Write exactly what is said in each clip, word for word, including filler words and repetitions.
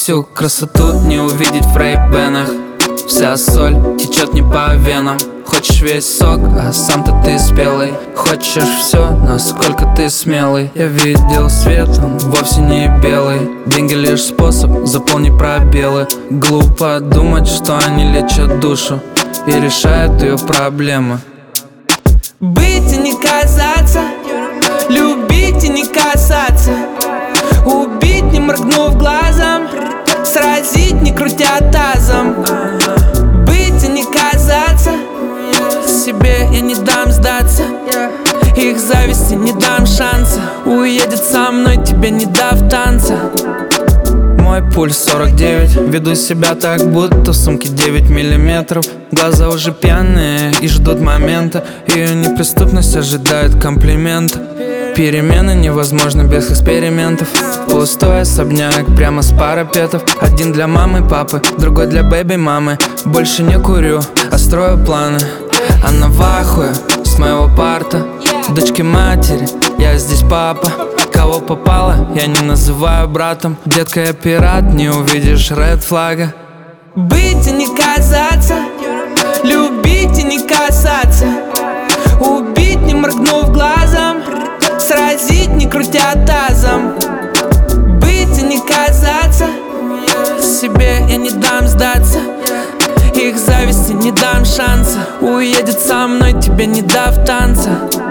Всю красоту не увидеть в рейбенах. Вся соль течет не по венам. Хочешь весь сок, а сам-то ты спелый. Хочешь все, насколько ты смелый. Я видел свет, он вовсе не белый. Деньги лишь способ, заполни пробелы. Глупо думать, что они лечат душу и решают ее проблемы. Быть и не казаться, любить и не касаться, убить, не моргнув глазом, сразить, не крутя тазом. Быть и не казаться, себе я не дам сдаться, их зависти не дам шанса. Уедет со мной, тебе не дав танца. Мой пульс сорок девять, веду себя так, будто в сумке девять миллиметров. Глаза уже пьяные и ждут момента. Ее неприступность ожидает комплимента. Перемены невозможны без экспериментов. Пустой особняк прямо с парапетов. Один для мамы, папы, другой для бэби-мамы. Больше не курю, а строю планы. Она в ахуе с моего парта. Дочки матери, я здесь папа. Кого попало, я не называю братом. Детка, я пират, не увидишь ред флага. Быть и не казаться, любить и не касаться, убить, не моргнув глазом, сразить, не крутя тазом. Быть и не казаться, себе я не дам сдаться, их зависти не дам шанса. Уедет со мной, тебе не дав танца.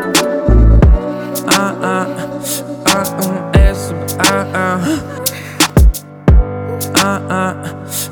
А-а, а-а, а-а, а-а.